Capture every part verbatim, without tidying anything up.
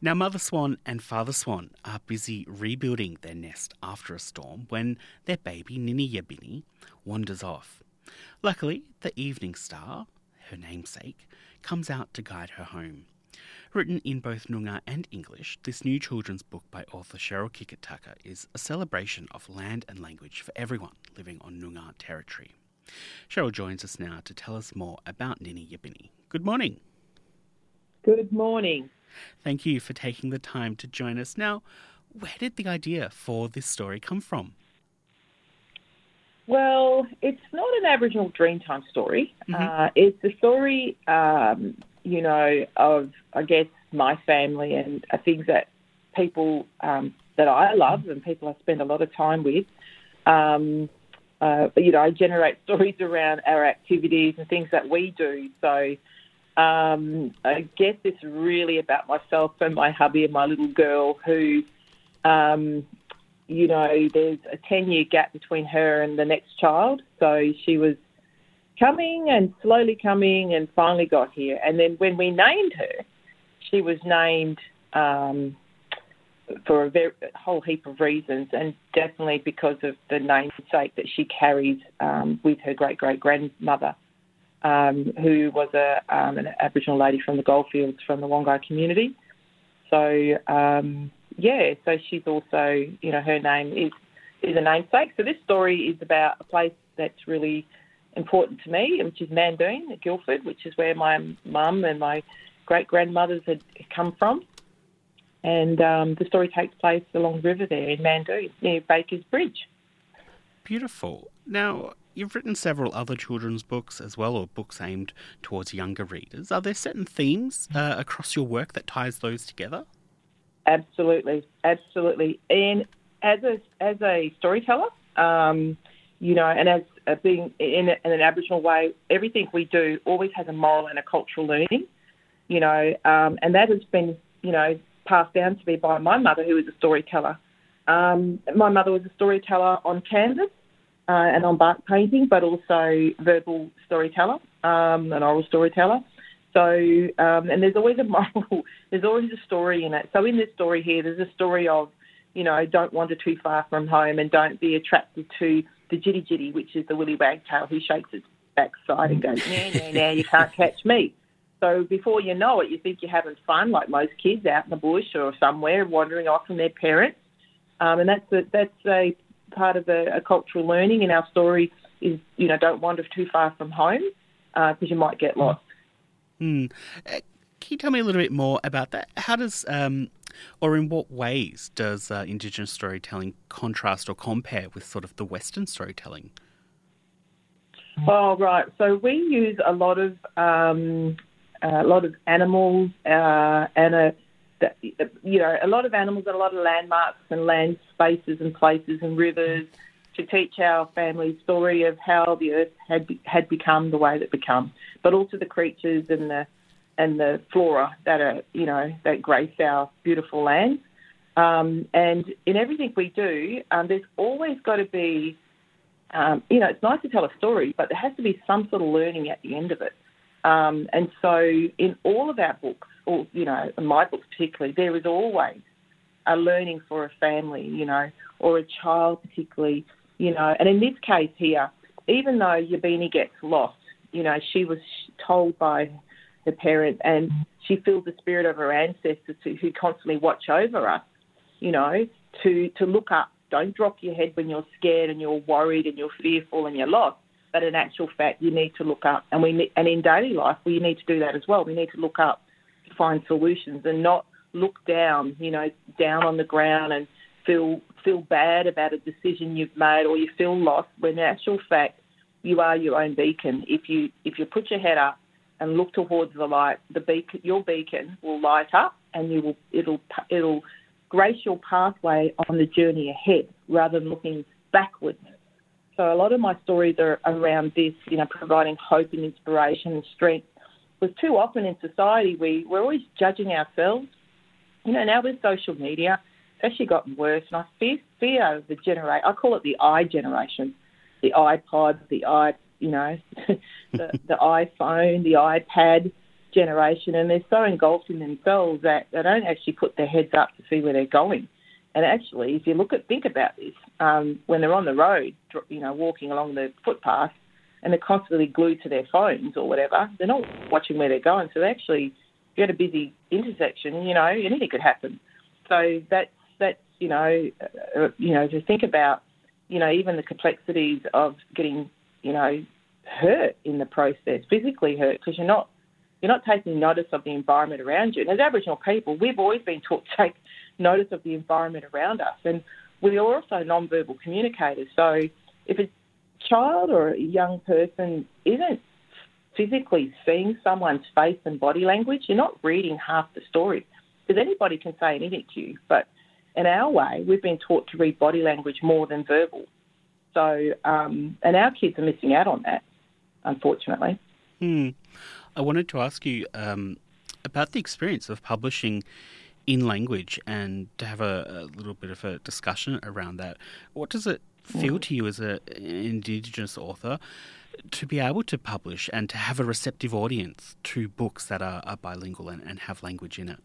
Now, Mother Swan and Father Swan are busy rebuilding their nest after a storm when their baby, Ninny Yabini, wanders off. Luckily, the Evening Star, her namesake, comes out to guide her home. Written in both Noongar and English, this new children's book by author Cheryl Kikataka is a celebration of land and language for everyone living on Noongar territory. Cheryl joins us now to tell us more about Ninny Yabini. Good morning. Good morning. Thank you for taking the time to join us. Now, where did the idea for this story come from? Well, it's not an Aboriginal Dreamtime story. Mm-hmm. Uh, it's a story, um, you know, of, I guess, my family and uh, things that people um, that I love and people I spend a lot of time with. Um, uh, you know, I generate stories around our activities and things that we do. So um, I guess it's really about myself and my hubby and my little girl who, um, you know, there's a ten-year gap between her and the next child. So she was coming and slowly coming and finally got here. And then when we named her, she was named um, for a, very, a whole heap of reasons, and definitely because of the namesake that she carries um, with her great-great-grandmother, um, who was a um, an Aboriginal lady from the Goldfields from the Wongai community. So, um, yeah, so she's also, you know, her name is, is a namesake. So this story is about a place that's really important to me, which is Mandoon, at Guildford, which is where my mum and my great-grandmothers had come from. And um, the story takes place along the river there in Mandoon, near Baker's Bridge. Beautiful. Now, you've written several other children's books as well, or books aimed towards younger readers. Are there certain themes uh, across your work that ties those together? Absolutely, absolutely. And as a as a storyteller, um, you know, and as uh, being in, a, in an Aboriginal way, everything we do always has a moral and a cultural learning, you know, um, and that has been, you know, passed down to me by my mother, who was a storyteller. Um, my mother was a storyteller on canvas uh, and on bark painting, but also verbal storyteller, um, an oral storyteller. So, um, and there's always a moral, there's always a story in it. So in this story here, there's a story of, you know, don't wander too far from home and don't be attracted to the jitty jitty, which is the willy wagtail who shakes its backside and goes, nah, nah, nah, you can't catch me. So before you know it, you think you're having fun, like most kids out in the bush or somewhere, wandering off from their parents. Um, and that's a, that's a part of a, a cultural learning in our story is, you know, don't wander too far from home because uh, you might get lost. Hmm. Uh, can you tell me a little bit more about that? How does, um, or in what ways does uh, Indigenous storytelling contrast or compare with sort of the Western storytelling? Oh, right. So we use a lot of um, a lot of animals uh, and a you know a lot of animals and a lot of landmarks and land spaces and places and rivers to teach our family story of how the earth had had become the way that it become, but also the creatures and the and the flora that are you know that grace our beautiful land. Um, and in everything we do, um, there's always got to be um, you know it's nice to tell a story, but there has to be some sort of learning at the end of it. Um, and so in all of our books, or, you know, in my books particularly, there is always a learning for a family, you know, or a child particularly, you know. And in this case here, even though Yabini gets lost, you know, she was told by her parents and she feels the spirit of her ancestors who, who constantly watch over us, you know, to, to look up. Don't drop your head when you're scared and you're worried and you're fearful and you're lost. But in actual fact, you need to look up. And we and in daily life, we need to do that as well. We need to look up to find solutions and not look down, you know, down on the ground and feel feel bad about a decision you've made or you feel lost, when in actual fact, you are your own beacon. If you if you put your head up and look towards the light, the beacon, your beacon will light up and you will it'll it'll grace your pathway on the journey ahead rather than looking backwards. So a lot of my stories are around this, you know, providing hope and inspiration and strength. Because too often in society, we, we're always judging ourselves. You know, now with social media, it's actually gotten worse. And I fear, fear the generation, I call it the I generation, the iPod, the i, you know, the, the iPhone, the iPad, generation, and they're so engulfed in themselves that they don't actually put their heads up to see where they're going. And actually, if you look at, think about this, um, when they're on the road, you know, walking along the footpath, and they're constantly glued to their phones or whatever, they're not watching where they're going. So actually, if you're at a busy intersection, you know, anything could happen. So that's, that's you know, uh, you know, to think about, you know, even the complexities of getting, you know, hurt in the process, physically hurt, because you're not, you're not taking notice of the environment around you. And as Aboriginal people, we've always been taught to take notice of the environment around us. And we are also non-verbal communicators. So if a child or a young person isn't physically seeing someone's face and body language, you're not reading half the story. Because anybody can say anything to you. But in our way, we've been taught to read body language more than verbal. So, um, and our kids are missing out on that, unfortunately. Hmm. I wanted to ask you um, about the experience of publishing in language and to have a, a little bit of a discussion around that. What does it feel to you as a, an Indigenous author to be able to publish and to have a receptive audience to books that are, are bilingual and, and have language in it?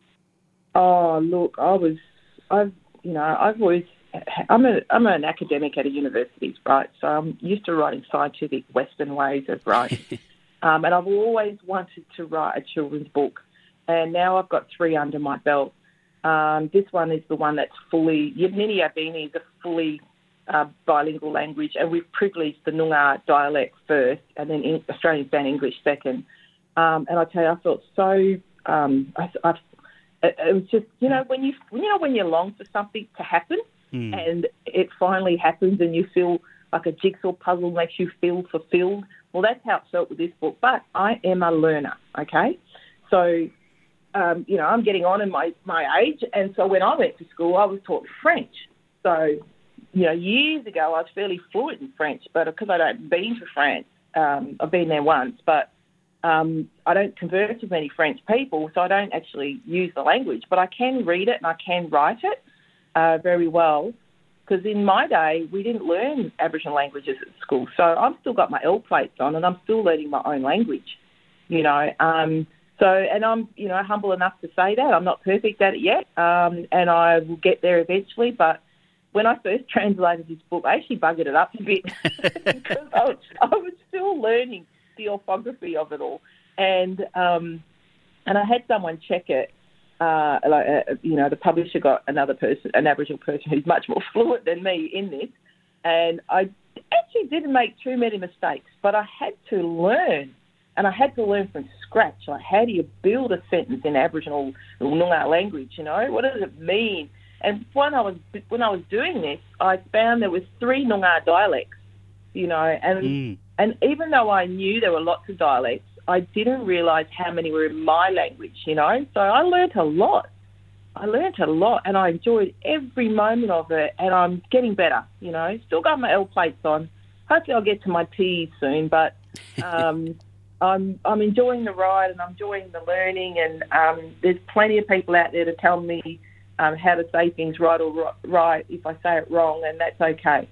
Oh, look, I was, I've, you know, I've always, I'm a, I'm an academic at a university, right? So I'm used to writing scientific Western ways of writing. um, and I've always wanted to write a children's book. And now I've got three under my belt. Um, this one is the one that's fully, Yidnini Yabini is a fully uh, bilingual language, and we've privileged the Noongar dialect first and then in Australian Standard English second. Um, and I tell you, I felt so, um, I, I, it, it was just, you know, when you, you know, when you long for something to happen mm. and it finally happens and you feel like a jigsaw puzzle makes you feel fulfilled. Well, that's how it felt with this book. But I am a learner, okay? So, Um, you know, I'm getting on in my, my age, and so when I went to school, I was taught French. So, you know, years ago, I was fairly fluent in French, but because I don't been to France, um, I've been there once, but um, I don't converse with many French people, so I don't actually use the language, but I can read it and I can write it uh, very well, because in my day, we didn't learn Aboriginal languages at school, so I've still got my L plates on and I'm still learning my own language, you know, um, So, and I'm, you know, humble enough to say that. I'm not perfect at it yet, um, and I will get there eventually. But when I first translated this book, I actually buggered it up a bit because I was, I was still learning the orthography of it all. And um, and I had someone check it. Uh, like, uh, you know, the publisher got another person, an Aboriginal person who's much more fluent than me in this. And I actually didn't make too many mistakes, but I had to learn. And I had to learn from scratch, like how do you build a sentence in Aboriginal Noongar language, you know? What does it mean? And when I was when I was doing this, I found there was three Noongar dialects, you know, and mm. and even though I knew there were lots of dialects, I didn't realise how many were in my language, you know? So I learnt a lot. I learnt a lot and I enjoyed every moment of it, and I'm getting better, you know? Still got my L plates on. Hopefully I'll get to my P's soon, but... Um, I'm I'm enjoying the ride and I'm enjoying the learning, and um, there's plenty of people out there to tell me um, how to say things right or right if I say it wrong, and that's okay.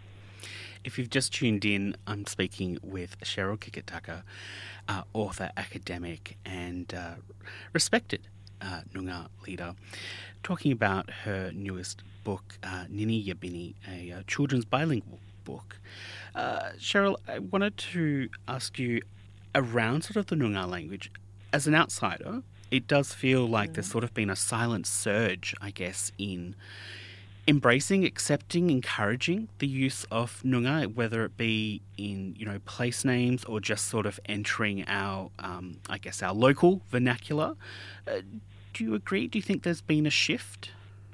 If you've just tuned in, I'm speaking with Cheryl Kikitaka, uh, author, academic and uh, respected uh, Noongar leader, talking about her newest book, uh, Nini Yabini, a uh, children's bilingual book. Uh, Cheryl, I wanted to ask you around sort of the Noongar language. As an outsider, it does feel like mm. there's sort of been a silent surge, I guess, in embracing, accepting, encouraging the use of Noongar, whether it be in, you know, place names or just sort of entering our, um, I guess, our local vernacular. Uh, do you agree? Do you think there's been a shift?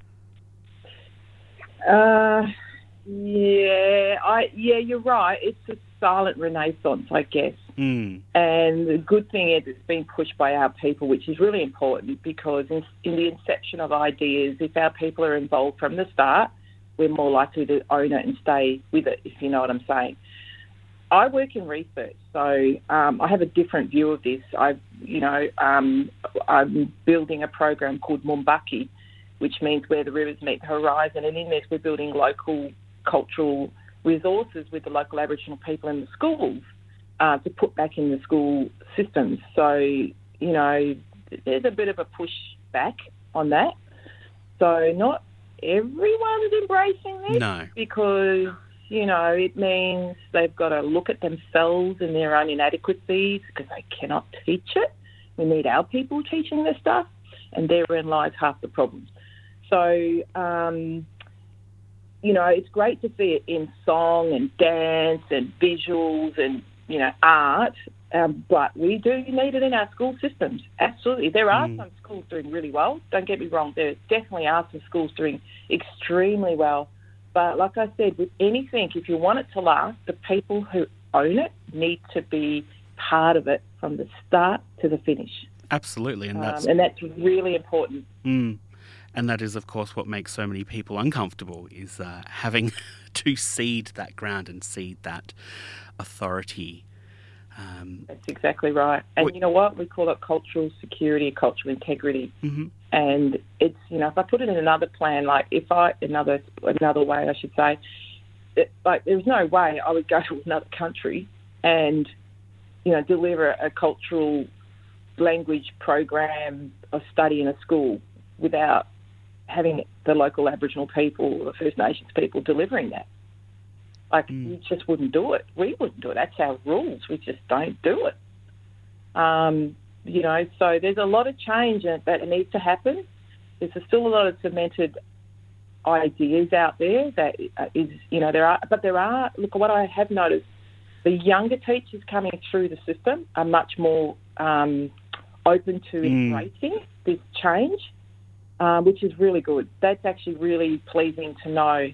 Uh, yeah, I yeah, you're right. It's a silent renaissance, I guess. Mm. And the good thing is it's been pushed by our people, which is really important, because in, in the inception of ideas, if our people are involved from the start, we're more likely to own it and stay with it, if you know what I'm saying. I work in research, so um, I have a different view of this. I, you know, um, I'm building a program called Mumbaki, which means where the rivers meet the horizon, and in this we're building local cultural resources with the local Aboriginal people in the schools uh, to put back in the school systems. So, you know, there's a bit of a push back on that. So not everyone's embracing this No. because, you know, it means they've got to look at themselves and their own inadequacies because they cannot teach it. We need our people teaching this stuff, and therein lies half the problem. So, um, you know, it's great to see it in song and dance and visuals and, you know, art, um, but we do need it in our school systems. Absolutely. There are mm. some schools doing really well. Don't get me wrong. There definitely are some schools doing extremely well. But like I said, with anything, if you want it to last, the people who own it need to be part of it from the start to the finish. Absolutely. And that's, um, and that's really important. Mm. And that is, of course, what makes so many people uncomfortable, is uh, having to cede that ground and cede that authority. Um, That's exactly right. And what, you know what? We call it cultural security, cultural integrity. Mm-hmm. And it's, you know, if I put it in another plan, like if I, another another way I should say, it, like there's no way I would go to another country and, you know, deliver a cultural language program of study in a school without having the local Aboriginal people or the First Nations people delivering that. Like, mm. we just wouldn't do it. We wouldn't do it. That's our rules. We just don't do it. Um, you know, so there's a lot of change that needs to happen. There's still a lot of cemented ideas out there that is, you know, there are, but there are, look, what I have noticed, the younger teachers coming through the system are much more um, open to mm. embracing this change, um, which is really good. That's actually really pleasing to know.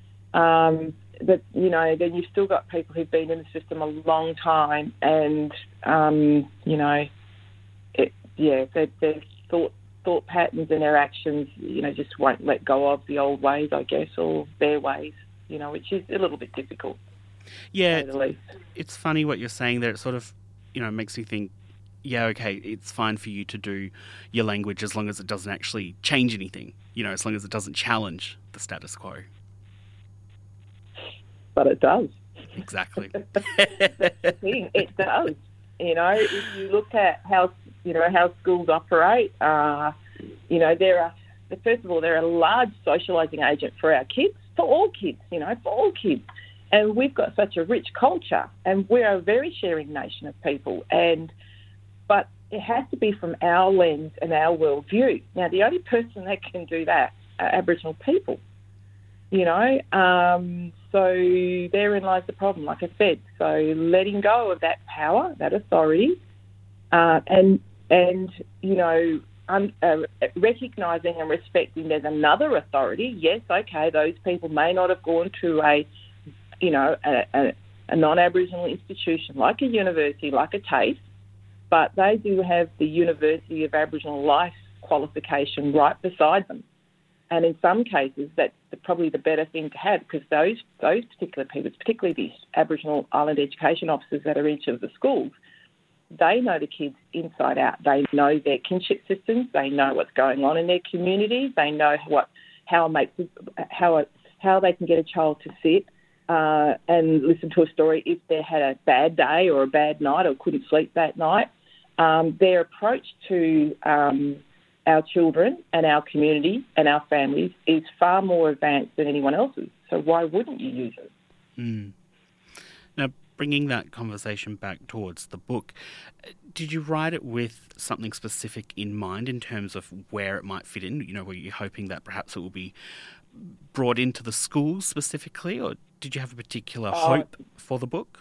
Um, but, you know, then you've still got people who've been in the system a long time and, um, you know, it, yeah, their, their thought thought patterns and their actions, you know, just won't let go of the old ways, I guess, or their ways, you know, which is a little bit difficult. Yeah, it's funny what you're saying there. It sort of, you know, makes me think, yeah, okay, it's fine for you to do your language as long as it doesn't actually change anything, you know, as long as it doesn't challenge the status quo. But it does. Exactly. That's the thing. It does. You know, if you look at how, you know, how schools operate, uh, you know, there are, first of all, they're a large socialising agent for our kids, for all kids, you know, for all kids. And we've got such a rich culture, and we're a very sharing nation of people. And but it has to be from our lens and our worldview. Now, the only person that can do that are Aboriginal people, you know. Um, so therein lies the problem, like I said. So letting go of that power, that authority, uh, and, and you know, um, uh, recognising and respecting there's another authority. Yes, okay, those people may not have gone to a, you know, a, a, a non-Aboriginal institution like a university, like a TAFE, but they do have the University of Aboriginal Life qualification right beside them. And in some cases, that's the, probably the better thing to have, because those those particular people, particularly these Aboriginal Island education officers that are in each of the schools, they know the kids inside out. They know their kinship systems. They know what's going on in their communities. They know what how make how how they can get a child to sit uh, and listen to a story if they had a bad day or a bad night or couldn't sleep that night. Um, their approach to um, our children and our community and our families is far more advanced than anyone else's. So why wouldn't you use it? Mm. Now, bringing that conversation back towards the book, did you write it with something specific in mind in terms of where it might fit in? You know, were you hoping that perhaps it will be brought into the schools specifically, or did you have a particular uh, hope for the book?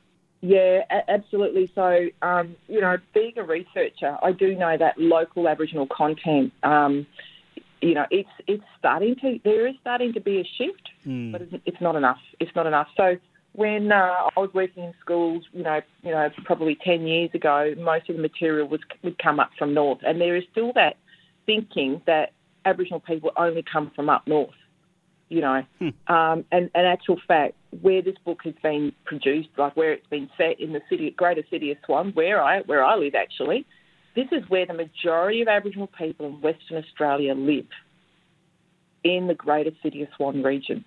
Yeah, a- absolutely. So, um, you know, being a researcher, I do know that local Aboriginal content, um, you know, it's it's starting to, there is starting to be a shift, mm. but it's, it's not enough. It's not enough. So when uh, I was working in schools, you know, you know, probably ten years ago, most of the material was would come up from north, and there is still that thinking that Aboriginal people only come from up north. You know, hmm. um, and in actual fact, where this book has been produced, like where it's been set in the city, greater city of Swan, where I where I live actually, this is where the majority of Aboriginal people in Western Australia live, in the greater city of Swan region.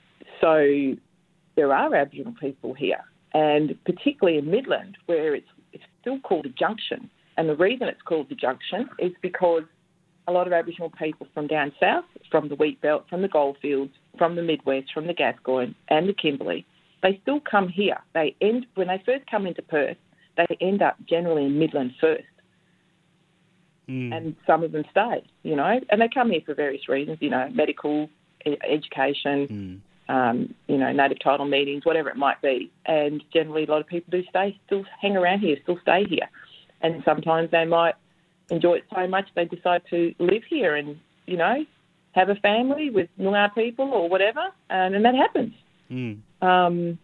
So there are Aboriginal people here, and particularly in Midland, where it's it's still called a junction. And the reason it's called the junction is because a lot of Aboriginal people from down south, from the wheat belt, from the goldfields, from the Midwest, from the Gascoyne and the Kimberley, they still come here. They end when they first come into Perth, they end up generally in Midland first. Mm. And some of them stay, you know, and they come here for various reasons, you know, medical, e- education, mm. um, you know, native title meetings, whatever it might be. And generally a lot of people do stay, still hang around here, still stay here. And sometimes they might enjoy it so much they decide to live here and, you know, have a family with Noongar people or whatever, and, and that happens. Mm. Um,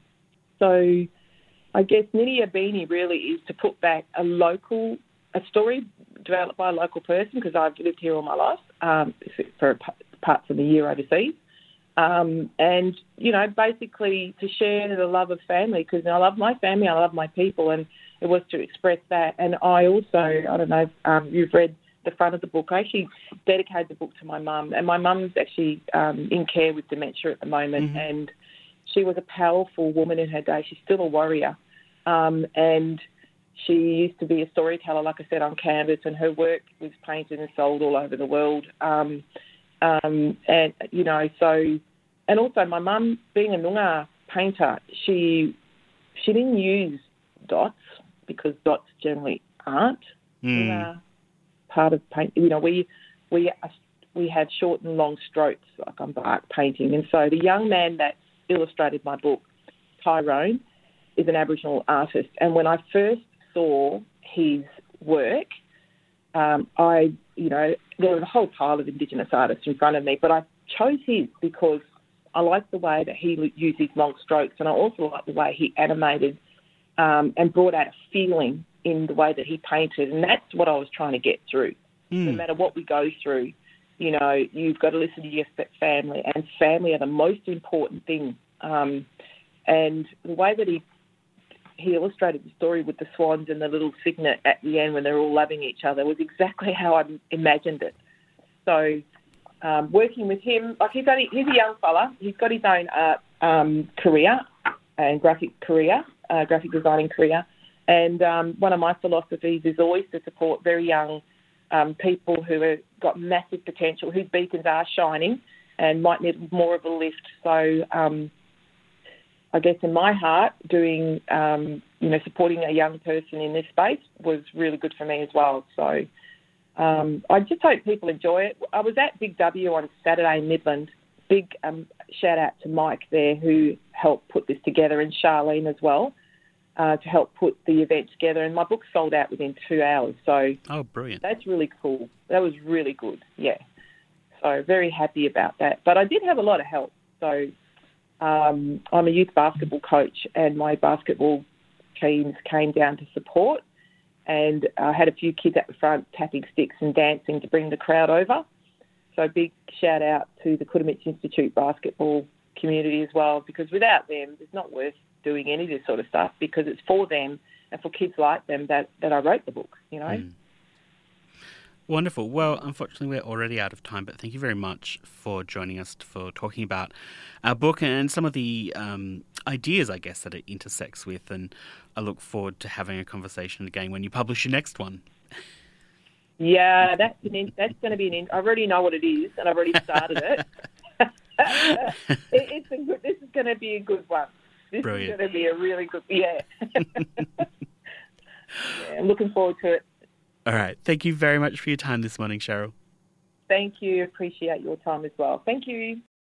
so I guess Ninia Beanie really is to put back a local, a story developed by a local person, because I've lived here all my life um, for parts of the year overseas. Um, and, you know, basically to share the love of family, because I love my family, I love my people, and it was to express that. And I also, I don't know if um, you've read the front of the book, I actually dedicated the book to my mum, and my mum's actually um, in care with dementia at the moment, mm-hmm. and she was a powerful woman in her day. She's still a warrior, um, and she used to be a storyteller, like I said, on canvas, and her work was painted and sold all over the world. Um, um, and, you know, so, and also my mum, being a Noongar painter, she she didn't use dots, because dots generally aren't mm. Noongar part of paint. You know, we we we had short and long strokes, like on bark painting. And so the young man that illustrated my book, Tyrone, is an Aboriginal artist. And when I first saw his work, um, I, you know, there was a whole pile of Indigenous artists in front of me, but I chose his because I liked the way that he used his long strokes, and I also liked the way he animated um, and brought out a feeling in the way that he painted, and that's what I was trying to get through. Mm. No matter what we go through, you know, you've got to listen to your family, and family are the most important thing. Um, and the way that he he illustrated the story with the swans and the little cygnet at the end when they're all loving each other was exactly how I imagined it. So um, working with him, like he's, only, he's a young fella. He's got his own art um, career and graphic career, uh, graphic designing career. And um, one of my philosophies is always to support very young um, people who have got massive potential, whose beacons are shining and might need more of a lift. So um, I guess in my heart, doing, um, you know, supporting a young person in this space was really good for me as well. So um, I just hope people enjoy it. I was at Big W on Saturday in Midland. Big um, shout out to Mike there, who helped put this together, and Charlene as well, uh, to help put the event together. And my book sold out within two hours. So oh, brilliant! That's really cool. That was really good. Yeah. So very happy about that. But I did have a lot of help. So um, I'm a youth basketball coach, and my basketball teams came down to support, and I had a few kids at the front tapping sticks and dancing to bring the crowd over. So big shout out to the Kudamich Institute basketball community as well, because without them, it's not worth doing any of this sort of stuff, because it's for them and for kids like them that, that I wrote the book, you know. Mm. Wonderful. Well, unfortunately, we're already out of time, but thank you very much for joining us, for talking about our book and some of the um, ideas, I guess, that it intersects with. And I look forward to having a conversation again when you publish your next one. Yeah, that's an in, that's going to be an. In, I already know what it is, and I've already started it. it it's a good. This is going to be a good one. This Brilliant. is going to be a really good. Yeah. yeah, I'm looking forward to it. All right. Thank you very much for your time this morning, Cheryl. Thank you. Appreciate your time as well. Thank you.